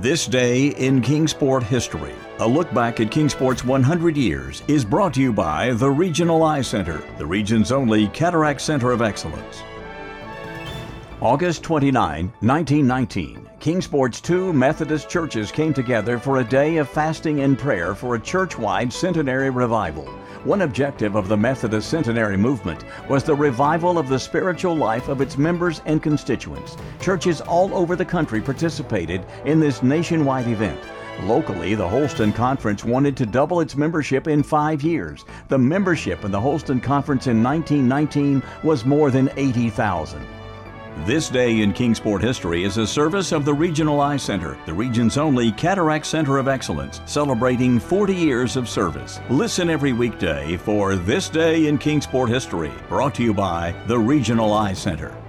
This Day in Kingsport History, a look back at Kingsport's 100 years, is brought to you by the Regional Eye Center, the region's only cataract center of excellence. August 29, 1919, Kingsport's two Methodist churches came together for a day of fasting and prayer for a church-wide centenary revival. One objective of the Methodist Centenary Movement was the revival of the spiritual life of its members and constituents. Churches all over the country participated in this nationwide event. Locally, the Holston Conference wanted to double its membership in 5 years. The membership in the Holston Conference in 1919 was more than 80,000. This Day in Kingsport History is a service of the Regional Eye Center, the region's only cataract center of excellence, celebrating 40 years of service. Listen every weekday for This Day in Kingsport History, brought to you by the Regional Eye Center.